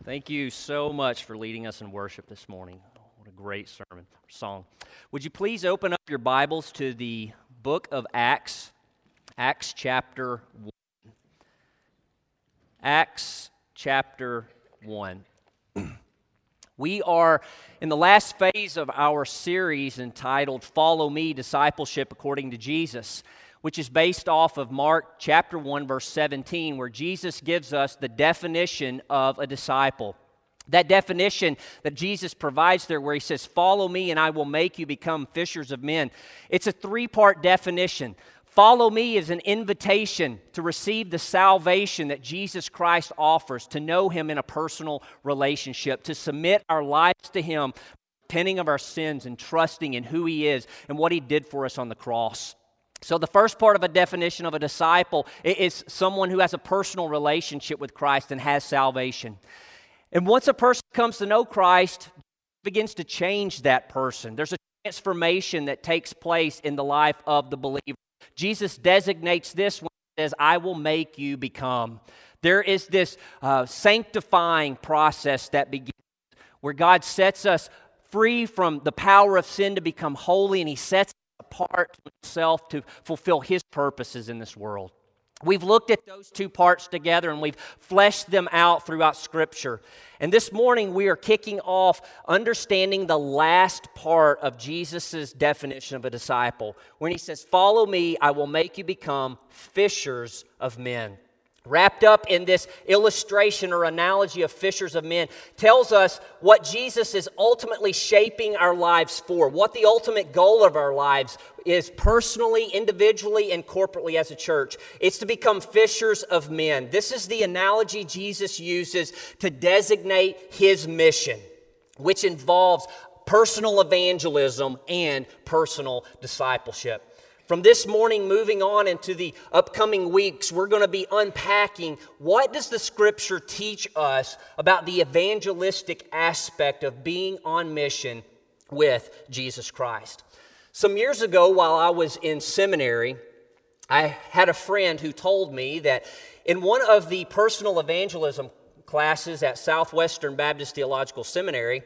Thank you so much for leading us in worship this morning. What a great song. Would you please open up your Bibles to the book of Acts, Acts chapter 1. Acts chapter 1. We are in the last phase of our series entitled Follow Me, Discipleship According to Jesus, which is based off of Mark chapter 1, verse 17, where Jesus gives us the definition of a disciple. That definition that Jesus provides there where he says, follow me and I will make you become fishers of men. It's a three-part definition. Follow me is an invitation to receive the salvation that Jesus Christ offers, to know him in a personal relationship, to submit our lives to him, repenting of our sins and trusting in who he is and what he did for us on the cross. So the first part of a definition of a disciple is someone who has a personal relationship with Christ and has salvation. And once a person comes to know Christ, it begins to change that person. There's a transformation that takes place in the life of the believer. Jesus designates this when he says, I will make you become. There is this sanctifying process that begins where God sets us free from the power of sin to become holy, and he sets apart to himself to fulfill his purposes in this world. We've looked at those two parts together and we've fleshed them out throughout Scripture. And this morning we are kicking off understanding the last part of Jesus' definition of a disciple. When he says, follow me, I will make you become fishers of men. Wrapped up in this illustration or analogy of fishers of men tells us what Jesus is ultimately shaping our lives for, what the ultimate goal of our lives is personally, individually, and corporately as a church. It's to become fishers of men. This is the analogy Jesus uses to designate his mission, which involves personal evangelism and personal discipleship. From this morning moving on into the upcoming weeks, we're going to be unpacking what does the Scripture teach us about the evangelistic aspect of being on mission with Jesus Christ. Some years ago, while I was in seminary, I had a friend who told me that in one of the personal evangelism classes at Southwestern Baptist Theological Seminary,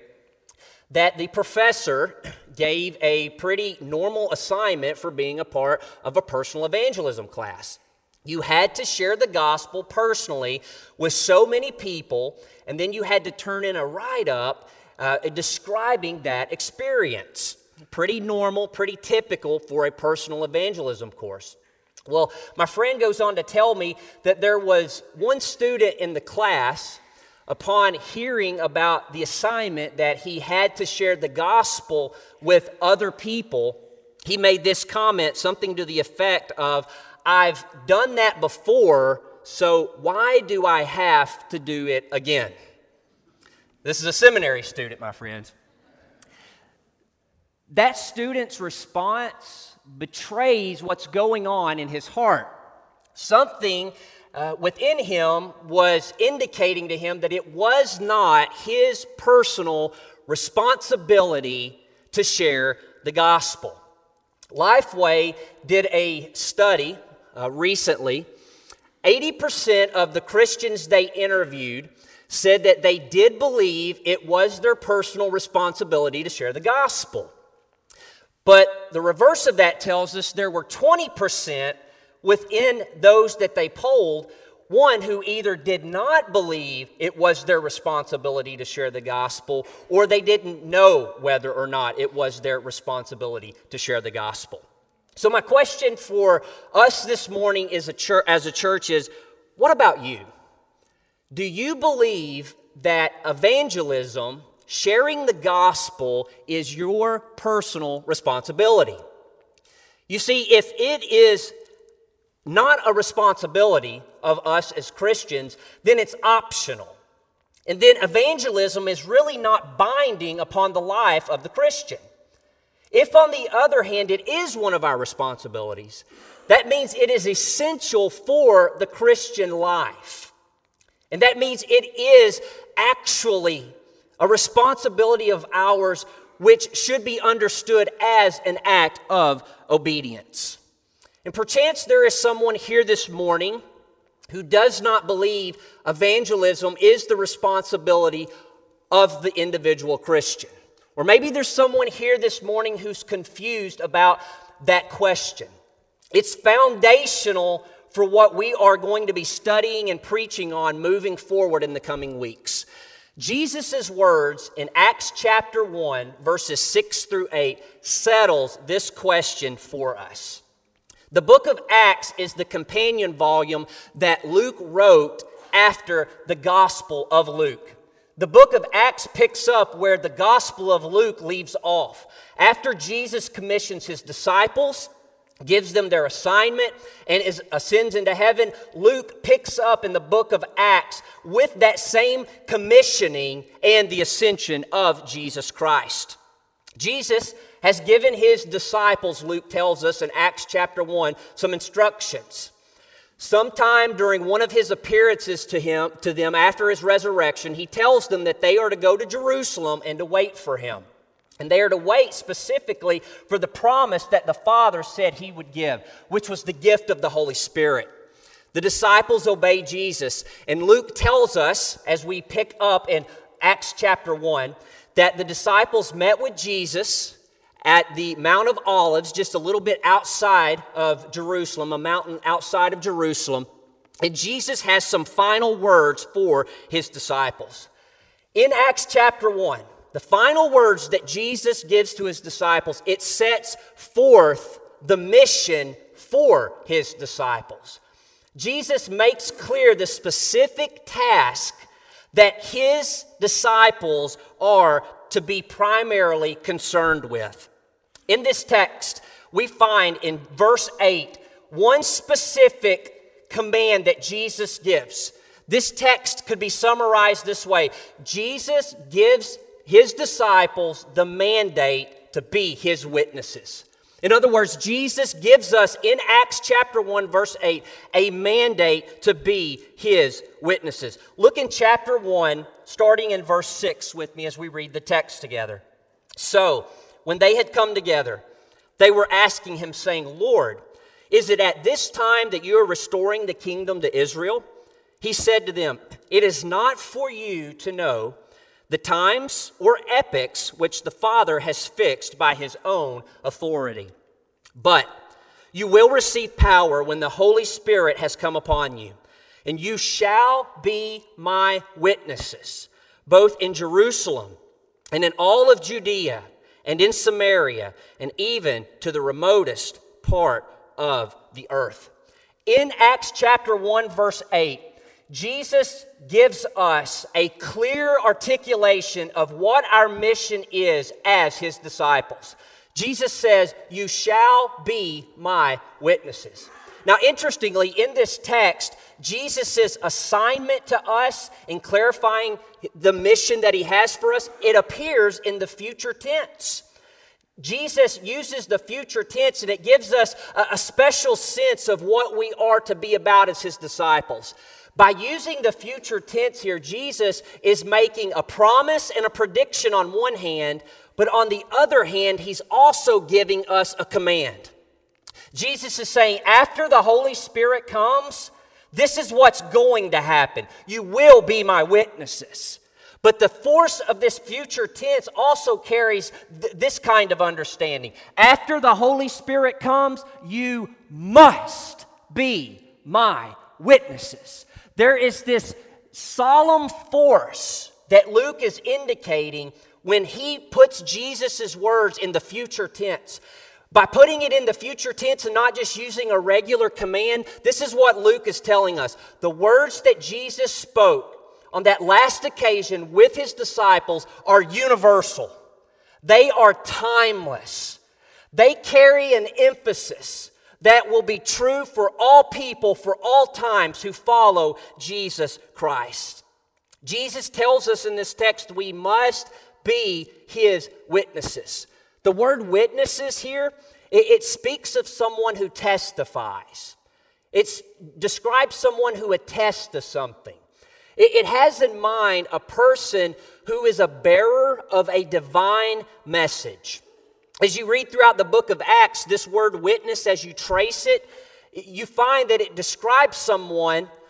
that the professor gave a pretty normal assignment for being a part of a personal evangelism class. You had to share the gospel personally with so many people, and then you had to turn in a write-up describing that experience. Pretty normal, pretty typical for a personal evangelism course. Well, my friend goes on to tell me that there was one student in the class, upon hearing about the assignment that he had to share the gospel with other people, he made this comment, something to the effect of, I've done that before, so why do I have to do it again? This is a seminary student, my friends. That student's response betrays what's going on in his heart. Something within him was indicating to him that it was not his personal responsibility to share the gospel. Lifeway did a study recently. 80% of the Christians they interviewed said that they did believe it was their personal responsibility to share the gospel. But the reverse of that tells us there were 20% within those that they polled, one who either did not believe it was their responsibility to share the gospel, or they didn't know whether or not it was their responsibility to share the gospel. So my question for us this morning as a church is, what about you? Do you believe that evangelism, sharing the gospel, is your personal responsibility? You see, if it is not a responsibility of us as Christians, then it's optional. And then evangelism is really not binding upon the life of the Christian. If, on the other hand, it is one of our responsibilities, that means it is essential for the Christian life. And that means it is actually a responsibility of ours which should be understood as an act of obedience. And perchance there is someone here this morning who does not believe evangelism is the responsibility of the individual Christian. Or maybe there's someone here this morning who's confused about that question. It's foundational for what we are going to be studying and preaching on moving forward in the coming weeks. Jesus' words in Acts chapter 1, verses 6 through 8, settles this question for us. The book of Acts is the companion volume that Luke wrote after the Gospel of Luke. The book of Acts picks up where the Gospel of Luke leaves off. After Jesus commissions his disciples, gives them their assignment, and ascends into heaven, Luke picks up in the book of Acts with that same commissioning and the ascension of Jesus Christ. Jesus has given his disciples, Luke tells us in Acts chapter 1, some instructions. Sometime during one of his appearances to them after his resurrection, he tells them that they are to go to Jerusalem and to wait for him. And they are to wait specifically for the promise that the Father said he would give, which was the gift of the Holy Spirit. The disciples obey Jesus, and Luke tells us, as we pick up in Acts chapter 1, that the disciples met with Jesus at the Mount of Olives, just a little bit outside of Jerusalem, a mountain outside of Jerusalem. And Jesus has some final words for his disciples. In Acts chapter 1, the final words that Jesus gives to his disciples, it sets forth the mission for his disciples. Jesus makes clear the specific task that his disciples are to be primarily concerned with. In this text, we find in verse 8 one specific command that Jesus gives. This text could be summarized this way. Jesus gives his disciples the mandate to be his witnesses. In other words, Jesus gives us in Acts chapter 1, verse 8, a mandate to be his witnesses. Look in chapter 1, starting in verse 6 with me as we read the text together. So, when they had come together, they were asking him, saying, Lord, is it at this time that you are restoring the kingdom to Israel? He said to them, it is not for you to know the times or epochs which the Father has fixed by his own authority. But you will receive power when the Holy Spirit has come upon you, and you shall be my witnesses, both in Jerusalem and in all of Judea and in Samaria, and even to the remotest part of the earth. In Acts chapter 1, verse 8, Jesus gives us a clear articulation of what our mission is as his disciples. Jesus says, you shall be my witnesses. Now, interestingly, in this text, Jesus' assignment to us in clarifying the mission that he has for us, it appears in the future tense. Jesus uses the future tense, and it gives us a special sense of what we are to be about as his disciples. By using the future tense here, Jesus is making a promise and a prediction on one hand, but on the other hand, he's also giving us a command. Jesus is saying, after the Holy Spirit comes, this is what's going to happen. You will be my witnesses. But the force of this future tense also carries this kind of understanding. After the Holy Spirit comes, you must be my witnesses. There is this solemn force that Luke is indicating when he puts Jesus' words in the future tense. By putting it in the future tense and not just using a regular command, this is what Luke is telling us. The words that Jesus spoke on that last occasion with his disciples are universal. They are timeless. They carry an emphasis that will be true for all people, for all times who follow Jesus Christ. Jesus tells us in this text we must be his witnesses. The word witnesses here, it speaks of someone who testifies. It describes someone who attests to something. It has in mind a person who is a bearer of a divine message. As you read throughout the book of Acts, this word witness, as you trace it, you find that it describes someone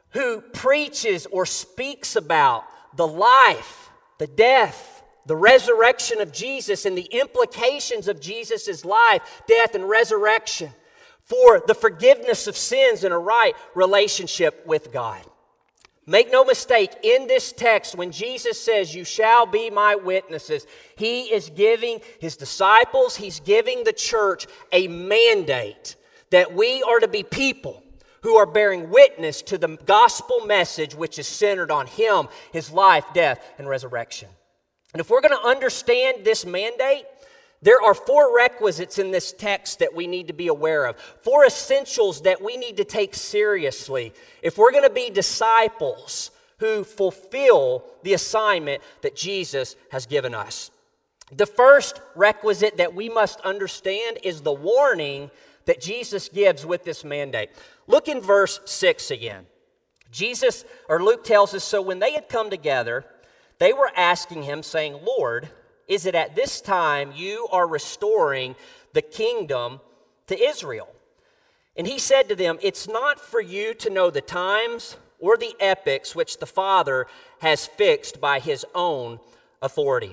who preaches or speaks about the life, the death, the resurrection of Jesus and the implications of Jesus' life, death, and resurrection for the forgiveness of sins and a right relationship with God. Make no mistake, in this text, when Jesus says, "You shall be my witnesses," He is giving His disciples, He's giving the church a mandate that we are to be people who are bearing witness to the gospel message which is centered on Him, His life, death, and resurrection. And if we're going to understand this mandate, there are 4 requisites in this text that we need to be aware of. 4 essentials that we need to take seriously if we're going to be disciples who fulfill the assignment that Jesus has given us. The first requisite that we must understand is the warning that Jesus gives with this mandate. Look in verse 6 again. Luke tells us, "So when they had come together, they were asking Him, saying, 'Lord, is it at this time you are restoring the kingdom to Israel?' And He said to them, 'It's not for you to know the times or the epochs which the Father has fixed by His own authority.'"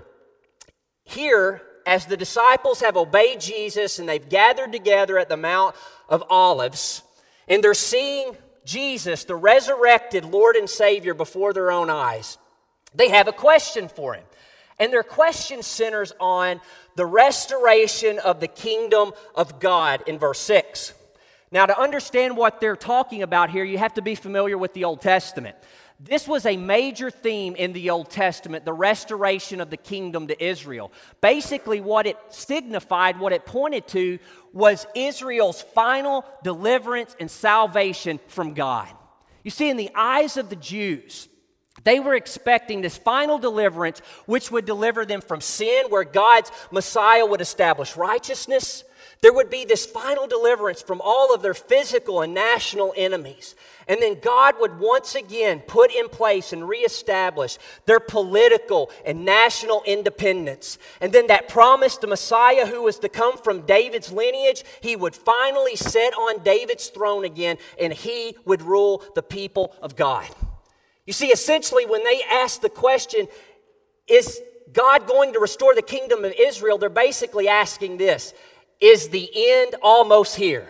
Here, as the disciples have obeyed Jesus and they've gathered together at the Mount of Olives, and they're seeing Jesus, the resurrected Lord and Savior, before their own eyes, they have a question for Him. And their question centers on the restoration of the kingdom of God in verse 6. Now, to understand what they're talking about here, you have to be familiar with the Old Testament. This was a major theme in the Old Testament, the restoration of the kingdom to Israel. Basically, what it signified, what it pointed to, was Israel's final deliverance and salvation from God. You see, in the eyes of the Jews, they were expecting this final deliverance, which would deliver them from sin, where God's Messiah would establish righteousness. There would be this final deliverance from all of their physical and national enemies. And then God would once again put in place and reestablish their political and national independence. And then that promised Messiah who was to come from David's lineage, He would finally sit on David's throne again, and He would rule the people of God. You see, essentially, when they ask the question, is God going to restore the kingdom of Israel? They're basically asking this: is the end almost here?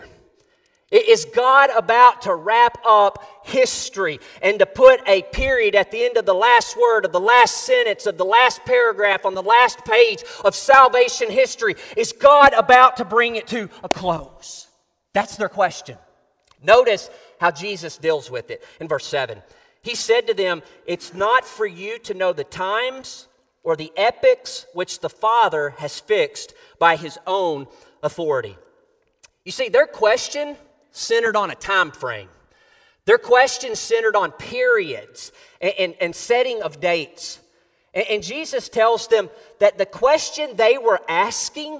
Is God about to wrap up history and to put a period at the end of the last word, of the last sentence, of the last paragraph, on the last page of salvation history? Is God about to bring it to a close? That's their question. Notice how Jesus deals with it in verse 7. He said to them, "It's not for you to know the times or the epochs which the Father has fixed by His own authority." You see, their question centered on a time frame. Their question centered on periods and setting of dates. And Jesus tells them that the question they were asking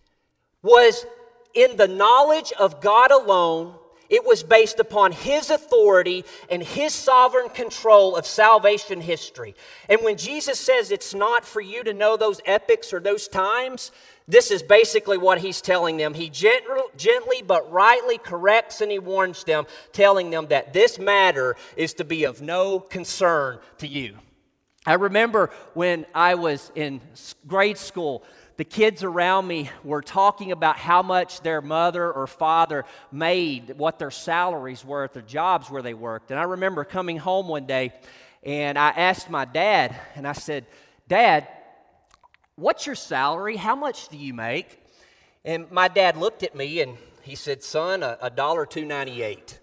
was in the knowledge of God alone. It was based upon His authority and His sovereign control of salvation history. And when Jesus says it's not for you to know those epochs or those times, this is basically what He's telling them. He gently but rightly corrects and He warns them, telling them that this matter is to be of no concern to you. I remember when I was in grade school, the kids around me were talking about how much their mother or father made, what their salaries were at their jobs where they worked. And I remember coming home one day, and I asked my dad, and I said, "Dad, what's your salary? How much do you make?" And my dad looked at me, and he said, "Son, $1.298.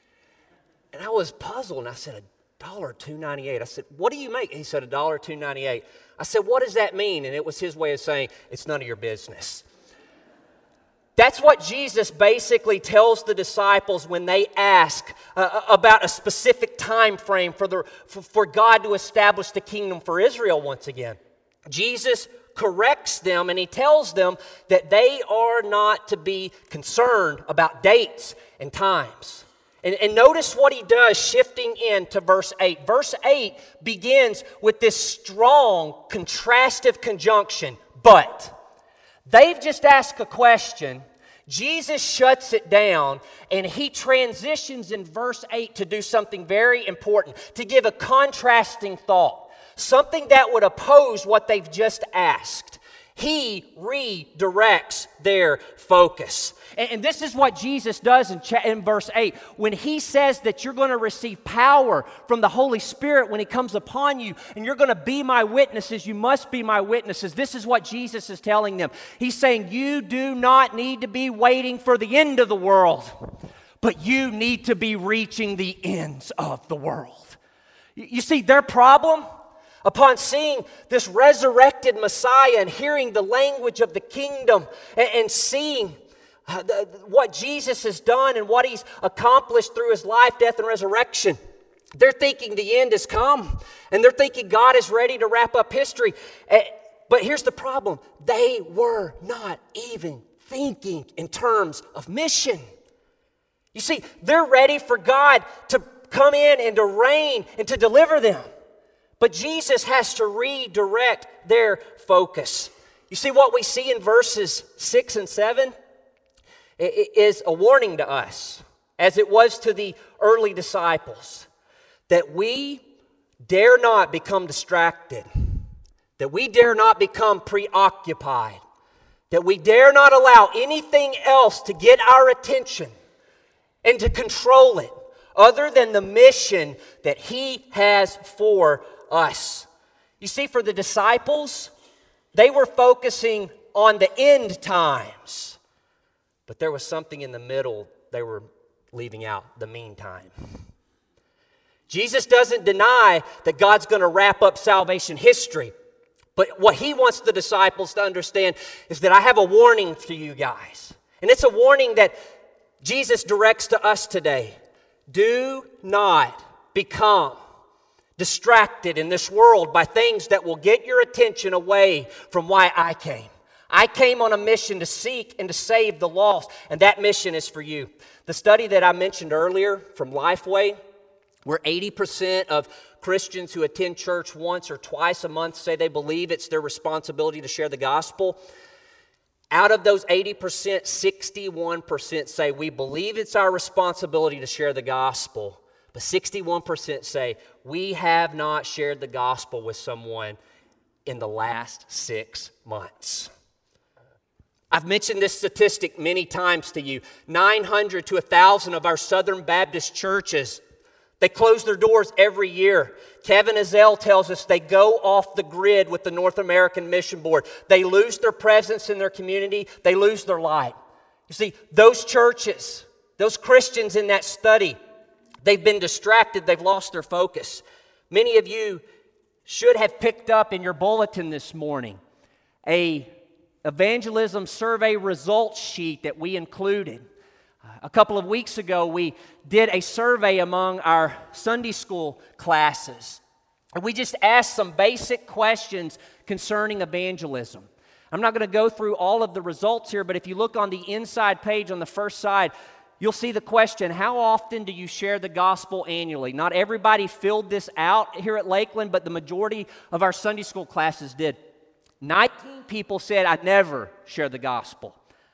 And I was puzzled, and I said, $1.298. I said, "What do you make?" He said, $1.298. I said, "What does that mean?" And it was his way of saying, "It's none of your business." That's what Jesus basically tells the disciples when they ask about a specific time frame for God to establish the kingdom for Israel once again. Jesus corrects them and He tells them that they are not to be concerned about dates and times. And notice what He does, shifting into verse 8. Verse 8 begins with this strong contrastive conjunction, but. They've just asked a question. Jesus shuts it down, and he transitions in verse 8 to do something very important, to give a contrasting thought, something that would oppose what they've just asked. He redirects their focus. And this is what Jesus does in verse 8. When he says that you're going to receive power from the Holy Spirit when he comes upon you, and you're going to be my witnesses, you must be my witnesses. This is what Jesus is telling them. He's saying, you do not need to be waiting for the end of the world, but you need to be reaching the ends of the world. You see, their problem, upon seeing this resurrected Messiah and hearing the language of the kingdom and seeing what Jesus has done and what he's accomplished through his life, death, and resurrection, they're thinking the end has come. And they're thinking God is ready to wrap up history. But here's the problem. They were not even thinking in terms of mission. You see, they're ready for God to come in and to reign and to deliver them. But Jesus has to redirect their focus. You see, what we see in verses 6 and 7 is a warning to us, as it was to the early disciples, that we dare not become distracted, that we dare not become preoccupied, that we dare not allow anything else to get our attention and to control it other than the mission that he has for us. You see, for the disciples, they were focusing on the end times. But there was something in the middle they were leaving out, the meantime. Jesus doesn't deny that God's going to wrap up salvation history. But what he wants the disciples to understand is that I have a warning for you guys. And it's a warning that Jesus directs to us today. Do not become distracted in this world by things that will get your attention away from why I came. I came on a mission to seek and to save the lost, and that mission is for you. The study that I mentioned earlier from Lifeway, where 80% of Christians who attend church once or twice a month say they believe it's their responsibility to share the gospel. Out of those 80%, 61% say we believe it's our responsibility to share the gospel, but 61% say we have not shared the gospel with someone in the last 6 months. I've mentioned this statistic many times to you. 900 to 1,000 of our Southern Baptist churches, they close their doors every year. Kevin Ezell tells us they go off the grid with the North American Mission Board. They lose their presence in their community. They lose their light. You see, those churches, those Christians in that study, they've been distracted. They've lost their focus. Many of you should have picked up in your bulletin this morning a evangelism survey results sheet that we included. A couple of weeks ago, we did a survey among our Sunday school classes. And we just asked some basic questions concerning evangelism. I'm not going to go through all of the results here, but if you look on the inside page on the first side, you'll see the question, how often do you share the gospel annually? Not everybody filled this out here at Lakeland, but the majority of our Sunday school classes did. 19 people said, I never share the gospel.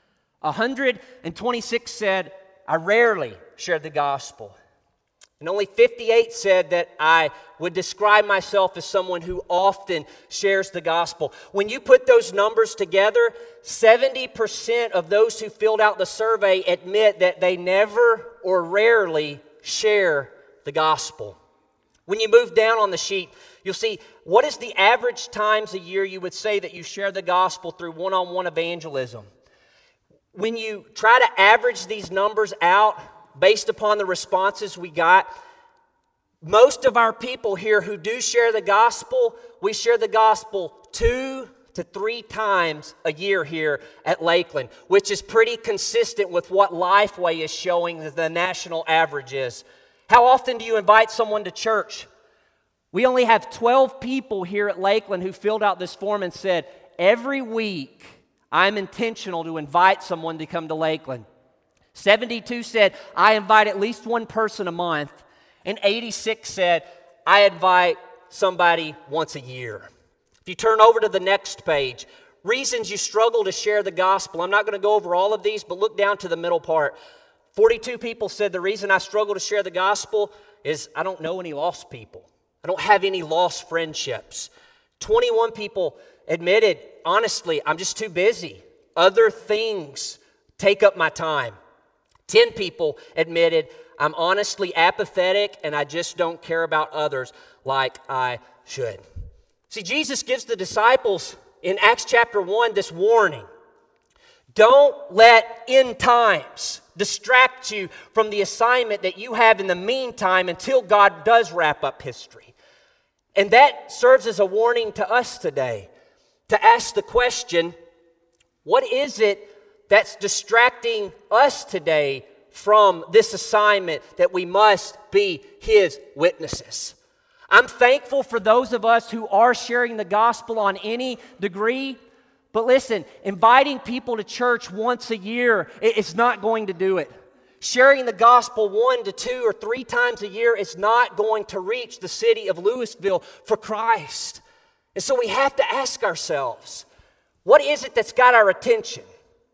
126 said, I rarely share the gospel. And only 58 said that I would describe myself as someone who often shares the gospel. When you put those numbers together, 70% of those who filled out the survey admit that they never or rarely share the gospel. When you move down on the sheet, you'll see what is the average times a year you would say that you share the gospel through one-on-one evangelism. When you try to average these numbers out based upon the responses we got, most of our people here who do share the gospel, we share the gospel 2 to 3 times a year here at Lakeland, which is pretty consistent with what Lifeway is showing that the national average is. How often do you invite someone to church? We only have 12 people here at Lakeland who filled out this form and said, every week I'm intentional to invite someone to come to Lakeland. 72 said, I invite at least one person a month. And 86 said, I invite somebody once a year. If you turn over to the next page, reasons you struggle to share the gospel. I'm not going to go over all of these, but look down to the middle part. 42 people said the reason I struggle to share the gospel is I don't know any lost people. I don't have any lost friendships. 21 people admitted, honestly, I'm just too busy. Other things take up my time. 10 people admitted, I'm honestly apathetic and I just don't care about others like I should. See, Jesus gives the disciples in Acts chapter 1 this warning. Don't let end times distract you from the assignment that you have in the meantime until God does wrap up history. And that serves as a warning to us today to ask the question, what is it that's distracting us today from this assignment that we must be His witnesses? I'm thankful for those of us who are sharing the gospel on any degree. But listen, inviting people to church once a year, it's not going to do it. Sharing the gospel 1 to 2 or 3 times a year is not going to reach the city of Louisville for Christ. And so we have to ask ourselves, what is it that's got our attention?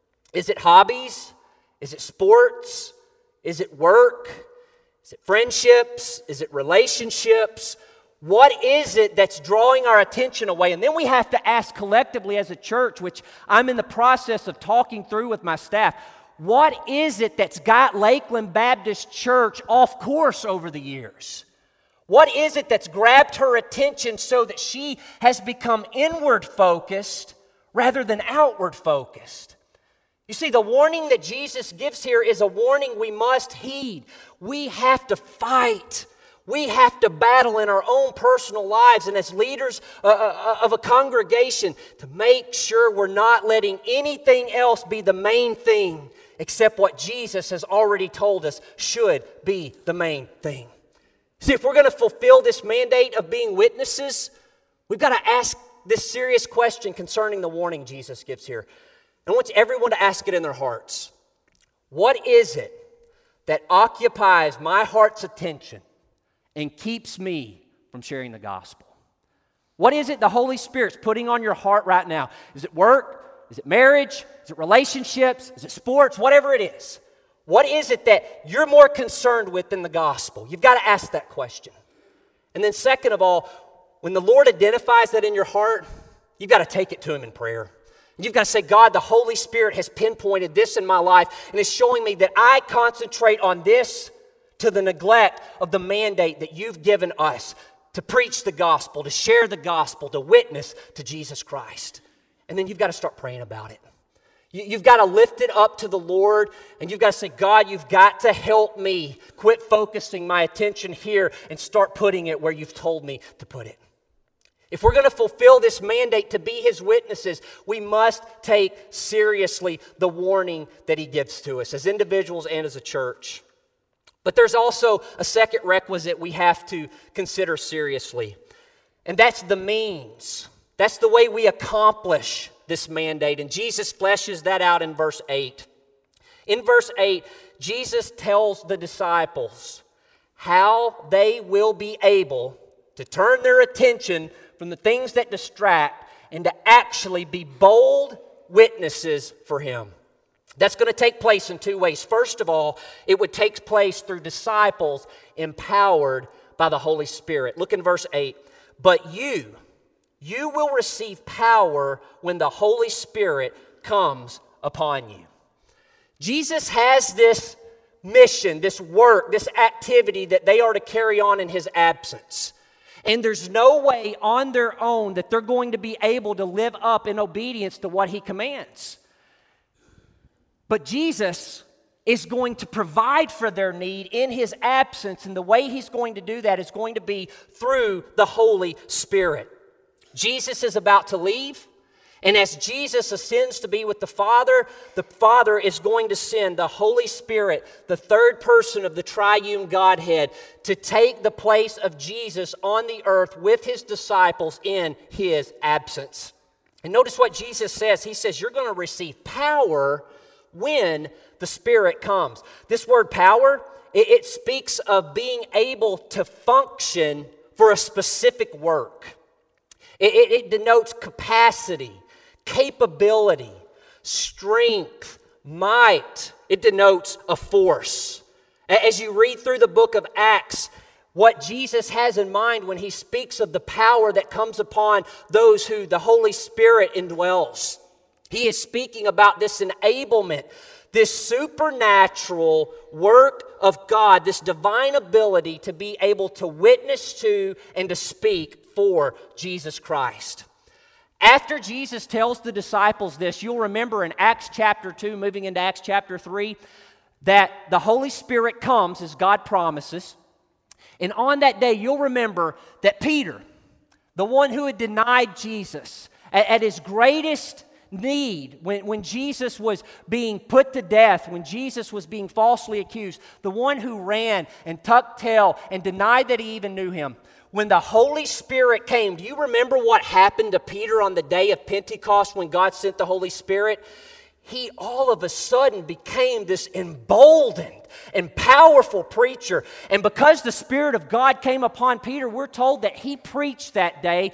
Is it hobbies? Is it sports? Is it work? Is it friendships? Is it relationships? What is it that's drawing our attention away? And then we have to ask collectively as a church, which I'm in the process of talking through with my staff, what is it that's got Lakeland Baptist Church off course over the years? What is it that's grabbed her attention so that she has become inward focused rather than outward focused? You see, the warning that Jesus gives here is a warning we must heed. We have to fight. We have to battle in our own personal lives and as leaders of a congregation to make sure we're not letting anything else be the main thing except what Jesus has already told us should be the main thing. See, if we're going to fulfill this mandate of being witnesses, we've got to ask this serious question concerning the warning Jesus gives here. I want everyone to ask it in their hearts. What is it that occupies my heart's attention and keeps me from sharing the gospel? What is it the Holy Spirit's putting on your heart right now? Is it work? Is it marriage? Is it relationships? Is it sports? Whatever it is. What is it that you're more concerned with than the gospel? You've got to ask that question. And then second of all, when the Lord identifies that in your heart, you've got to take it to Him in prayer. You've got to say, God, the Holy Spirit has pinpointed this in my life and is showing me that I concentrate on this to the neglect of the mandate that you've given us to preach the gospel, to share the gospel, to witness to Jesus Christ. And then you've got to start praying about it. You've got to lift it up to the Lord, and you've got to say, God, you've got to help me quit focusing my attention here and start putting it where you've told me to put it. If we're going to fulfill this mandate to be His witnesses, we must take seriously the warning that He gives to us as individuals and as a church. But there's also a second requisite we have to consider seriously, and that's the means. That's the way we accomplish this mandate, and Jesus fleshes that out in verse 8. In verse 8, Jesus tells the disciples how they will be able to turn their attention from the things that distract and to actually be bold witnesses for Him. That's going to take place in 2 ways. First of all, it would take place through disciples empowered by the Holy Spirit. Look in verse 8. But you will receive power when the Holy Spirit comes upon you. Jesus has this mission, this work, this activity that they are to carry on in His absence. And there's no way on their own that they're going to be able to live up in obedience to what He commands. But Jesus is going to provide for their need in His absence, and the way He's going to do that is going to be through the Holy Spirit. Jesus is about to leave, and as Jesus ascends to be with the Father is going to send the Holy Spirit, the third person of the triune Godhead, to take the place of Jesus on the earth with His disciples in His absence. And notice what Jesus says. He says, you're going to receive power when the Spirit comes. This word power, it speaks of being able to function for a specific work. It denotes capacity, capability, strength, might. It denotes a force. As you read through the book of Acts, what Jesus has in mind when he speaks of the power that comes upon those who the Holy Spirit indwells, he is speaking about this enablement, this supernatural work of God, this divine ability to be able to witness to and to speak for Jesus Christ. After Jesus tells the disciples this, you'll remember in Acts chapter 2, moving into Acts chapter 3, that the Holy Spirit comes as God promises. And on that day, you'll remember that Peter, the one who had denied Jesus, at his greatest need, when Jesus was being put to death, when Jesus was being falsely accused, the one who ran and tucked tail and denied that he even knew him, when the Holy Spirit came, do you remember what happened to Peter on the day of Pentecost when God sent the Holy Spirit? He all of a sudden became this emboldened and powerful preacher. And because the Spirit of God came upon Peter, we're told that he preached that day.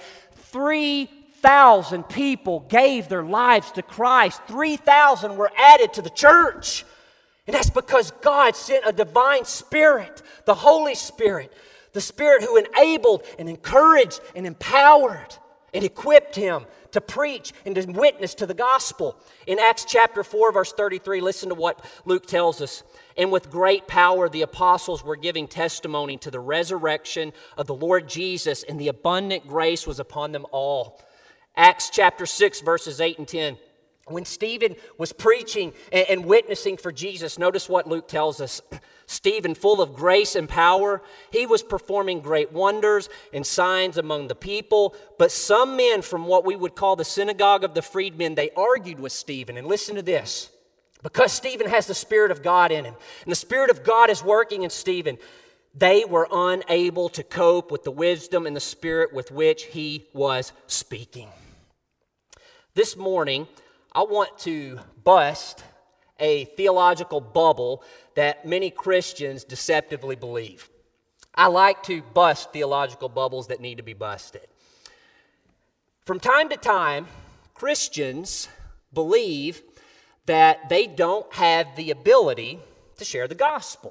3,000 people gave their lives to Christ. 3,000 were added to the church. And that's because God sent a divine Spirit, the Holy Spirit, the Spirit who enabled and encouraged and empowered and equipped him to preach and to witness to the gospel. In Acts chapter 4, verse 33, listen to what Luke tells us. And with great power the apostles were giving testimony to the resurrection of the Lord Jesus, and the abundant grace was upon them all. Acts chapter 6, verses 8 and 10. When Stephen was preaching and witnessing for Jesus, notice what Luke tells us. Stephen, full of grace and power, he was performing great wonders and signs among the people. But some men from what we would call the synagogue of the freedmen, they argued with Stephen. And listen to this. Because Stephen has the Spirit of God in him, and the Spirit of God is working in Stephen, they were unable to cope with the wisdom and the Spirit with which he was speaking. This morning, I want to bust a theological bubble that many Christians deceptively believe. I like to bust theological bubbles that need to be busted. From time to time, Christians believe that they don't have the ability to share the gospel.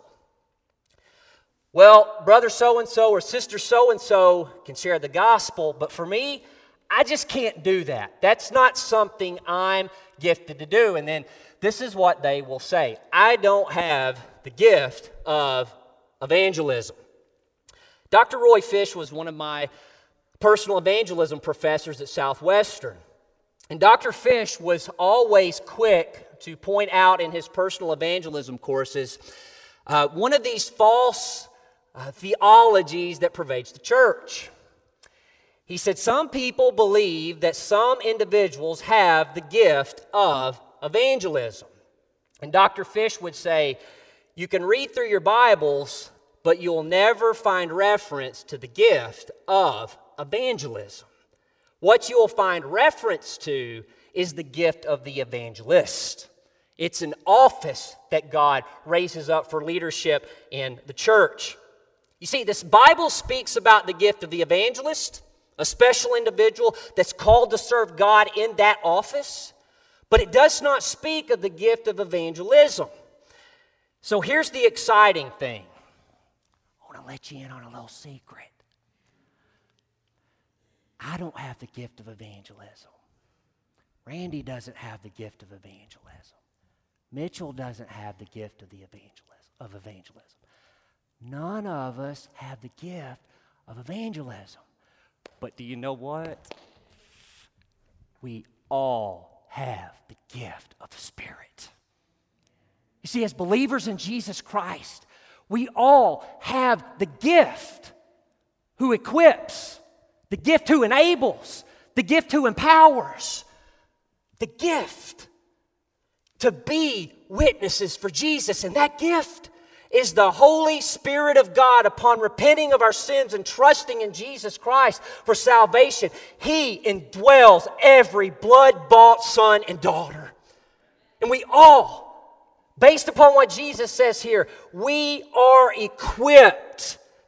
Well, brother so-and-so or sister so-and-so can share the gospel, but for me, I just can't do that. That's not something I'm gifted to do. And then this is what they will say. I don't have the gift of evangelism. Dr. Roy Fish was one of my personal evangelism professors at Southwestern. And Dr. Fish was always quick to point out in his personal evangelism courses one of these false theologies that pervades the church. He said some people believe that some individuals have the gift of evangelism. And Dr. Fish would say, you can read through your Bibles, but you'll never find reference to the gift of evangelism. What you'll find reference to is the gift of the evangelist. It's an office that God raises up for leadership in the church. You see, this Bible speaks about the gift of the evangelist, a special individual that's called to serve God in that office, but it does not speak of the gift of evangelism. So here's the exciting thing. I want to let you in on a little secret. I don't have the gift of evangelism. Randy doesn't have the gift of evangelism. Mitchell doesn't have the gift of evangelism. None of us have the gift of evangelism. But do you know what? We all have the gift of the Spirit. You see, as believers in Jesus Christ, we all have the gift who equips, the gift who enables, the gift who empowers, the gift to be witnesses for Jesus. And that gift is the Holy Spirit of God upon repenting of our sins and trusting in Jesus Christ for salvation. He indwells every blood-bought son and daughter. And we all, based upon what Jesus says here, we are equipped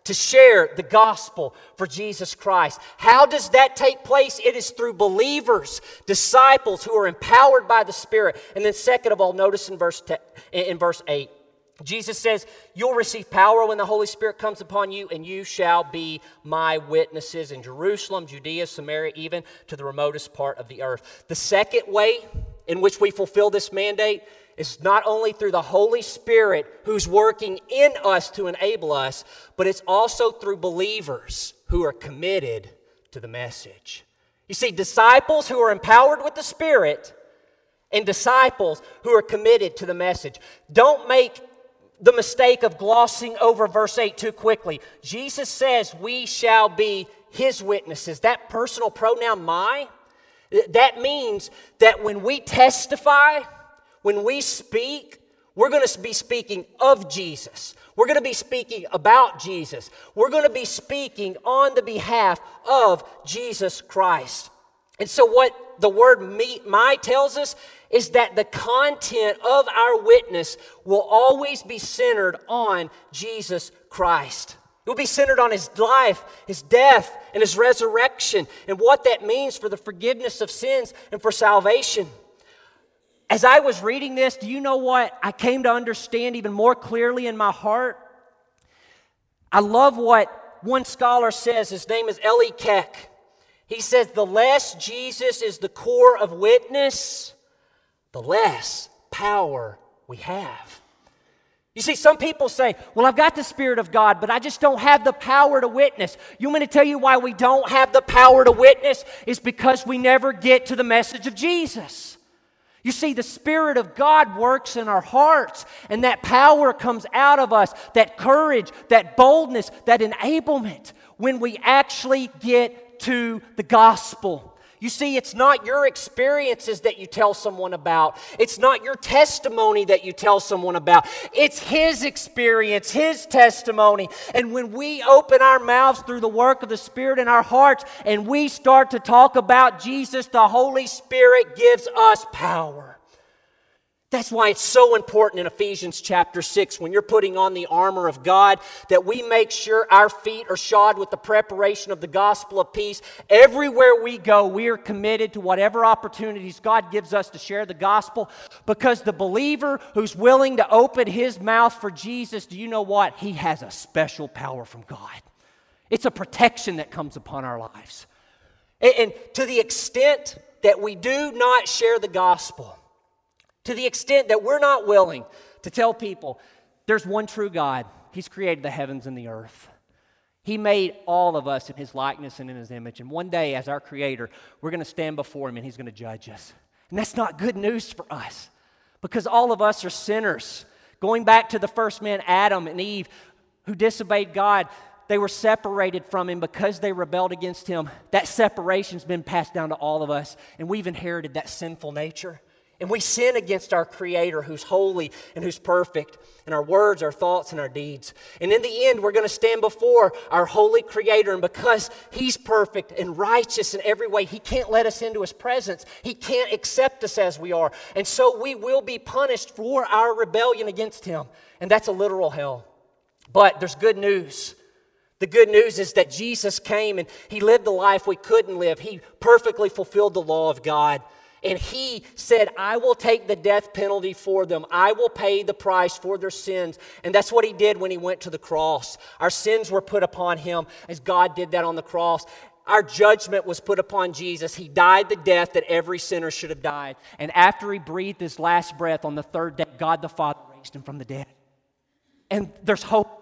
to share the gospel for Jesus Christ. How does that take place? It is through believers, disciples who are empowered by the Spirit. And then second of all, notice in verse 8, Jesus says, you'll receive power when the Holy Spirit comes upon you, and you shall be my witnesses in Jerusalem, Judea, Samaria, even to the remotest part of the earth. The second way in which we fulfill this mandate is not only through the Holy Spirit who's working in us to enable us, but it's also through believers who are committed to the message. You see, disciples who are empowered with the Spirit and disciples who are committed to the message. Don't make the mistake of glossing over verse 8 too quickly. Jesus says we shall be His witnesses. That personal pronoun my, that means that when we testify, when we speak, we're going to be speaking of Jesus. We're going to be speaking about Jesus. We're going to be speaking on the behalf of Jesus Christ. And so what the word my tells us is that the content of our witness will always be centered on Jesus Christ. It will be centered on His life, His death, and His resurrection, and what that means for the forgiveness of sins and for salvation. As I was reading this, do you know what I came to understand even more clearly in my heart? I love what one scholar says. His name is Eli Keck. He says, the less Jesus is the core of witness, the less power we have. You see, some people say, well, I've got the Spirit of God, but I just don't have the power to witness. You want me to tell you why we don't have the power to witness? It's because we never get to the message of Jesus. You see, the Spirit of God works in our hearts, and that power comes out of us, that courage, that boldness, that enablement, when we actually get to the gospel. You see, it's not your experiences that you tell someone about. It's not your testimony that you tell someone about. It's His experience, His testimony. And when we open our mouths through the work of the Spirit in our hearts and we start to talk about Jesus, the Holy Spirit gives us power. That's why it's so important in Ephesians chapter 6, when you're putting on the armor of God, that we make sure our feet are shod with the preparation of the gospel of peace. Everywhere we go, we are committed to whatever opportunities God gives us to share the gospel, because the believer who's willing to open his mouth for Jesus, do you know what? He has a special power from God. It's a protection that comes upon our lives. And to the extent that we do not share the gospel, to the extent that we're not willing to tell people there's one true God. He's created the heavens and the earth. He made all of us in His likeness and in His image. And one day, as our Creator, we're going to stand before Him and He's going to judge us. And that's not good news for us, because all of us are sinners. Going back to the first man, Adam and Eve, who disobeyed God, they were separated from Him because they rebelled against Him. That separation's been passed down to all of us, and we've inherited that sinful nature. And we sin against our Creator who's holy and who's perfect in our words, our thoughts, and our deeds. And in the end, we're going to stand before our holy Creator. And because He's perfect and righteous in every way, He can't let us into His presence. He can't accept us as we are. And so we will be punished for our rebellion against Him. And that's a literal hell. But there's good news. The good news is that Jesus came and He lived the life we couldn't live. He perfectly fulfilled the law of God. And He said, I will take the death penalty for them. I will pay the price for their sins. And that's what He did when He went to the cross. Our sins were put upon Him as God did that on the cross. Our judgment was put upon Jesus. He died the death that every sinner should have died. And after He breathed His last breath on the third day, God the Father raised Him from the dead. And there's hope.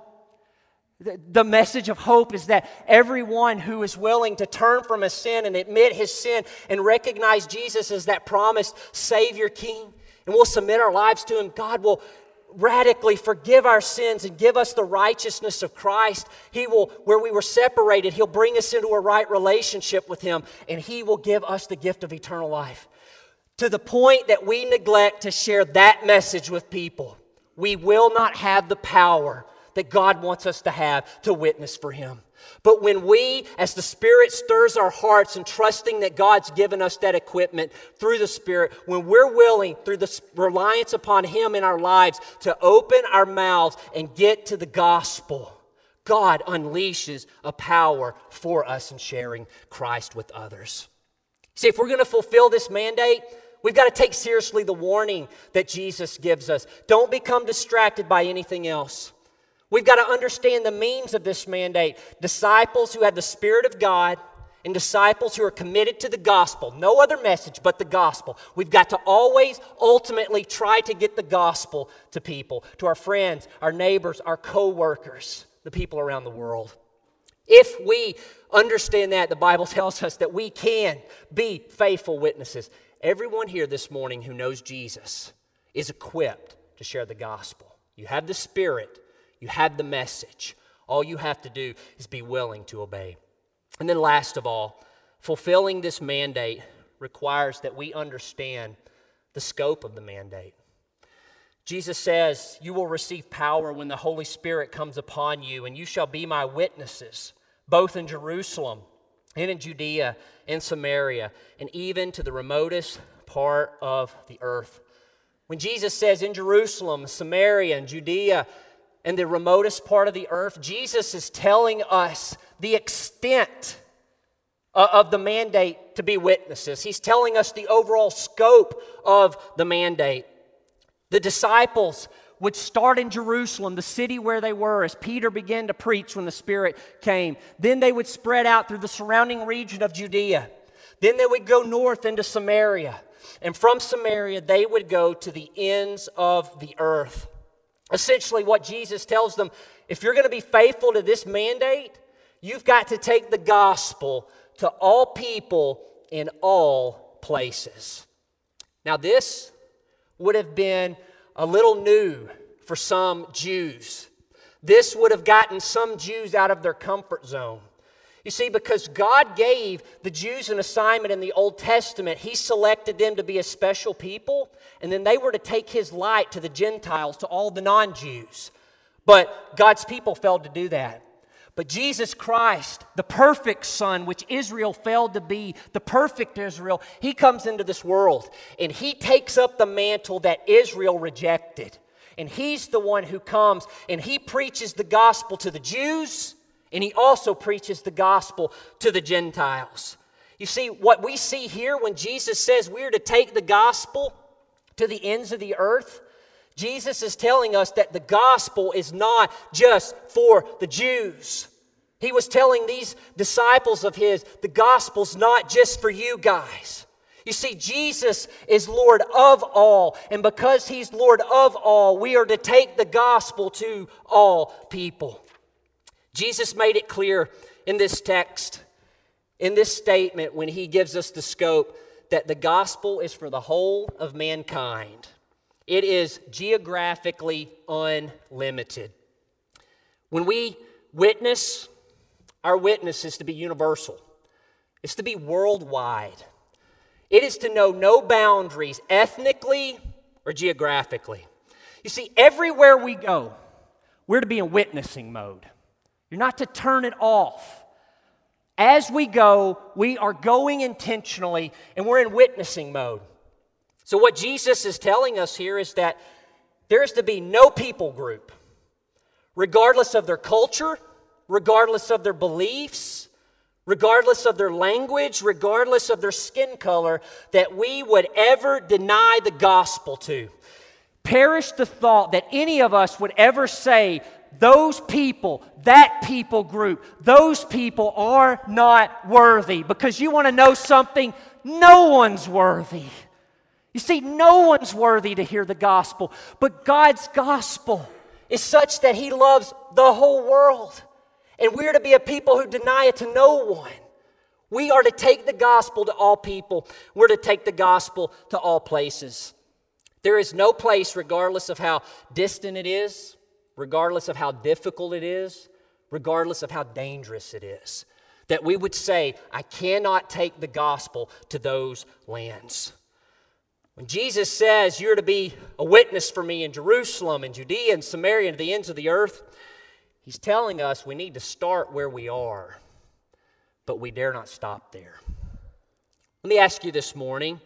The message of hope is that everyone who is willing to turn from his sin and admit his sin and recognize Jesus as that promised Savior King, and we'll submit our lives to Him, God will radically forgive our sins and give us the righteousness of Christ. He will, where we were separated, He'll bring us into a right relationship with Him, and He will give us the gift of eternal life. To the point that we neglect to share that message with people, we will not have the power that God wants us to have to witness for Him. But when we, as the Spirit stirs our hearts and trusting that God's given us that equipment through the Spirit, when we're willing, through the reliance upon Him in our lives, to open our mouths and get to the gospel, God unleashes a power for us in sharing Christ with others. See, if we're going to fulfill this mandate, we've got to take seriously the warning that Jesus gives us. Don't become distracted by anything else. We've got to understand the means of this mandate. Disciples who have the Spirit of God and disciples who are committed to the gospel. No other message but the gospel. We've got to always ultimately try to get the gospel to people, to our friends, our neighbors, our co-workers, the people around the world. If we understand that, the Bible tells us that we can be faithful witnesses. Everyone here this morning who knows Jesus is equipped to share the gospel. You have the Spirit. You have the message. All you have to do is be willing to obey. And then last of all, fulfilling this mandate requires that we understand the scope of the mandate. Jesus says, "You will receive power when the Holy Spirit comes upon you, and you shall be my witnesses, both in Jerusalem and in Judea and Samaria, and even to the remotest part of the earth." When Jesus says in Jerusalem, Samaria, and Judea, and the remotest part of the earth, Jesus is telling us the extent of the mandate to be witnesses. He's telling us the overall scope of the mandate. The disciples would start in Jerusalem, the city where they were, as Peter began to preach when the Spirit came. Then they would spread out through the surrounding region of Judea. Then they would go north into Samaria. And from Samaria, they would go to the ends of the earth. Essentially, what Jesus tells them, if you're going to be faithful to this mandate, you've got to take the gospel to all people in all places. Now, this would have been a little new for some Jews. This would have gotten some Jews out of their comfort zone. You see, because God gave the Jews an assignment in the Old Testament, He selected them to be a special people, and then they were to take His light to the Gentiles, to all the non-Jews. But God's people failed to do that. But Jesus Christ, the perfect Son, which Israel failed to be, the perfect Israel, He comes into this world, and He takes up the mantle that Israel rejected. And He's the one who comes, and He preaches the gospel to the Jews, and He also preaches the gospel to the Gentiles. You see, what we see here when Jesus says we are to take the gospel to the ends of the earth, Jesus is telling us that the gospel is not just for the Jews. He was telling these disciples of His, the gospel's not just for you guys. You see, Jesus is Lord of all, and because He's Lord of all, we are to take the gospel to all people. Jesus made it clear in this text, in this statement, when He gives us the scope, that the gospel is for the whole of mankind. It is geographically unlimited. When we witness, our witness is to be universal. It's to be worldwide. It is to know no boundaries ethnically or geographically. You see, everywhere we go, we're to be in witnessing mode. You're not to turn it off. As we go, we are going intentionally, and we're in witnessing mode. So what Jesus is telling us here is that there is to be no people group, regardless of their culture, regardless of their beliefs, regardless of their language, regardless of their skin color, that we would ever deny the gospel to. Perish the thought that any of us would ever say, those people, that people group, those people are not worthy. Because you want to know something? No one's worthy. You see, no one's worthy to hear the gospel, but God's gospel is such that He loves the whole world. And we're to be a people who deny it to no one. We are to take the gospel to all people. We're to take the gospel to all places. There is no place, regardless of how distant it is, regardless of how difficult it is, regardless of how dangerous it is, that we would say, I cannot take the gospel to those lands. When Jesus says you're to be a witness for me in Jerusalem and Judea and Samaria and to the ends of the earth, He's telling us we need to start where we are, but we dare not stop there. Let me ask you this morning,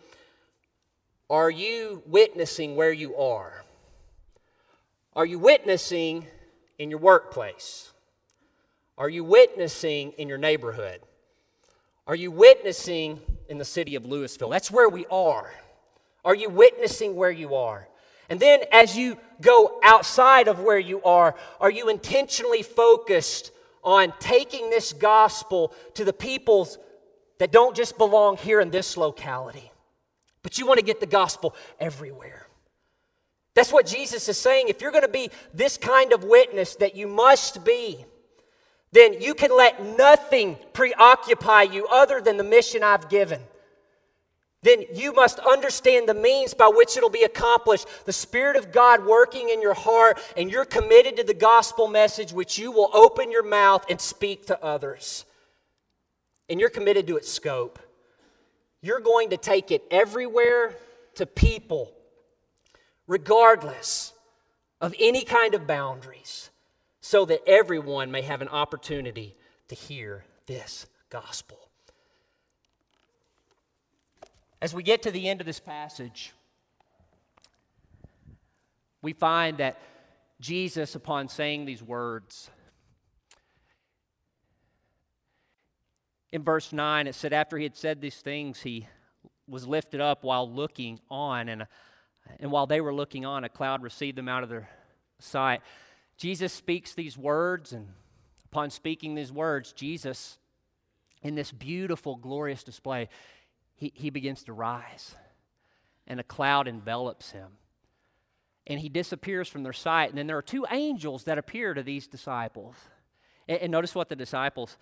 are you witnessing where you are? Are you witnessing in your workplace? Are you witnessing in your neighborhood? Are you witnessing in the city of Louisville? That's where we are. Are you witnessing where you are? And then as you go outside of where you are you intentionally focused on taking this gospel to the peoples that don't just belong here in this locality, but you want to get the gospel everywhere? That's what Jesus is saying. If you're going to be this kind of witness that you must be, then you can let nothing preoccupy you other than the mission I've given. Then you must understand the means by which it'll be accomplished. The Spirit of God working in your heart, and you're committed to the gospel message, which you will open your mouth and speak to others. And you're committed to its scope. You're going to take it everywhere to people, regardless of any kind of boundaries, so that everyone may have an opportunity to hear this gospel. As we get to the end of this passage, we find that Jesus, upon saying these words, in verse 9, it said, after he had said these things, he was lifted up while looking on, and while they were looking on, a cloud received them out of their sight. Jesus speaks these words, and upon speaking these words, Jesus, in this beautiful, glorious display, he begins to rise, and a cloud envelops him, and he disappears from their sight. And then there are two angels that appear to these disciples. And notice what they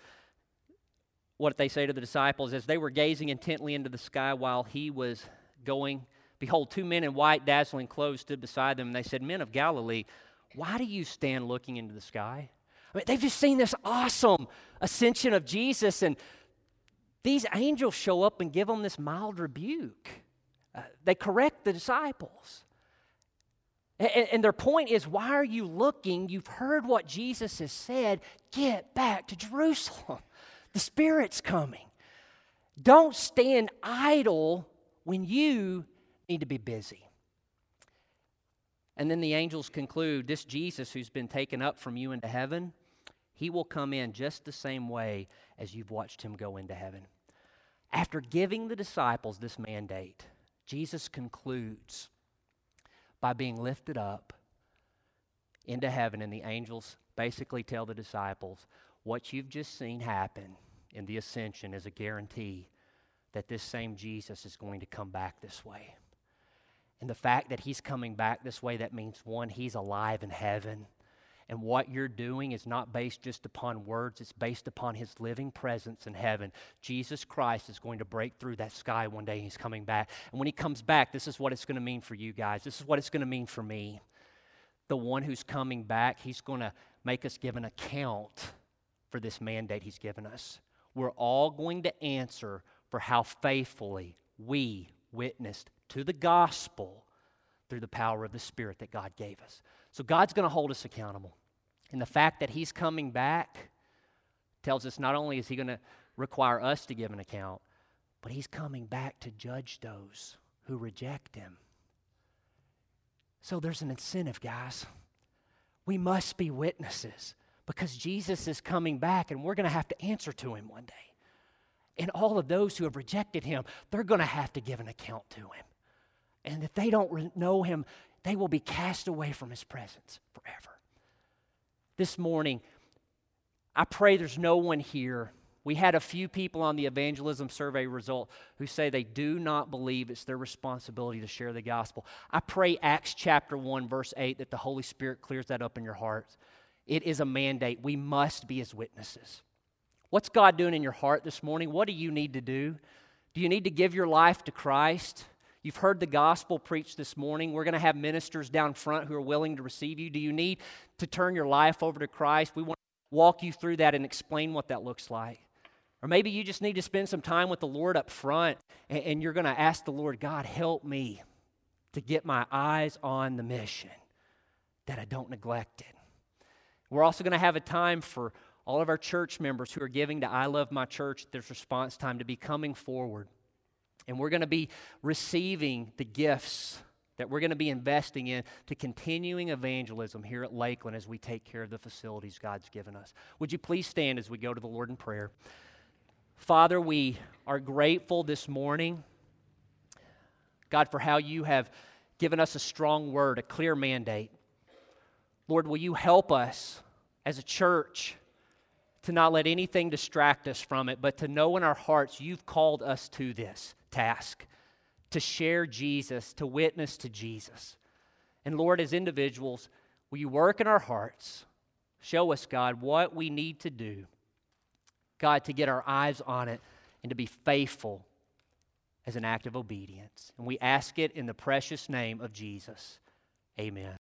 say to the disciples as they were gazing intently into the sky while he was going. Behold, two men in white, dazzling clothes stood beside them, and they said, Men of Galilee, why do you stand looking into the sky? I mean, they've just seen this awesome ascension of Jesus, and these angels show up and give them this mild rebuke. They correct the disciples. And their point is, why are you looking? You've heard what Jesus has said. Get back to Jerusalem. The Spirit's coming. Don't stand idle when you need to be busy. And then the angels conclude, this Jesus who's been taken up from you into heaven, he will come in just the same way as you've watched him go into heaven. After giving the disciples this mandate, Jesus concludes by being lifted up into heaven, and the angels basically tell the disciples, what you've just seen happen in the ascension is a guarantee that this same Jesus is going to come back this way. And the fact that he's coming back this way, that means, one, he's alive in heaven. And what you're doing is not based just upon words, it's based upon his living presence in heaven. Jesus Christ is going to break through that sky one day, and he's coming back. And when he comes back, this is what it's going to mean for you guys. This is what it's going to mean for me. The one who's coming back, he's going to make us give an account for this mandate he's given us. We're all going to answer for how faithfully we witnessed to the gospel through the power of the Spirit that God gave us. So God's going to hold us accountable. And the fact that he's coming back tells us not only is he going to require us to give an account, but he's coming back to judge those who reject him. So there's an incentive, guys. We must be witnesses because Jesus is coming back, and we're going to have to answer to him one day. And all of those who have rejected him, they're going to have to give an account to him. And if they don't know him, they will be cast away from his presence forever. This morning, I pray there's no one here. We had a few people on the evangelism survey result who say they do not believe it's their responsibility to share the gospel. I pray Acts chapter 1, verse 8, that the Holy Spirit clears that up in your hearts. It is a mandate. We must be his witnesses. What's God doing in your heart this morning? What do you need to do? Do you need to give your life to Christ? You've heard the gospel preached this morning. We're going to have ministers down front who are willing to receive you. Do you need to turn your life over to Christ? We want to walk you through that and explain what that looks like. Or maybe you just need to spend some time with the Lord up front, and you're going to ask the Lord, God, help me to get my eyes on the mission, that I don't neglect it. We're also going to have a time for all of our church members who are giving to I Love My Church, there's response time to be coming forward. And we're going to be receiving the gifts that we're going to be investing in to continuing evangelism here at Lakeland as we take care of the facilities God's given us. Would you please stand as we go to the Lord in prayer? Father, we are grateful this morning, God, for how you have given us a strong word, a clear mandate. Lord, will you help us as a church to not let anything distract us from it, but to know in our hearts you've called us to this task, to share Jesus, to witness to Jesus. And Lord, as individuals, will you work in our hearts? Show us, God, what we need to do, God, to get our eyes on it and to be faithful as an act of obedience. And we ask it in the precious name of Jesus. Amen.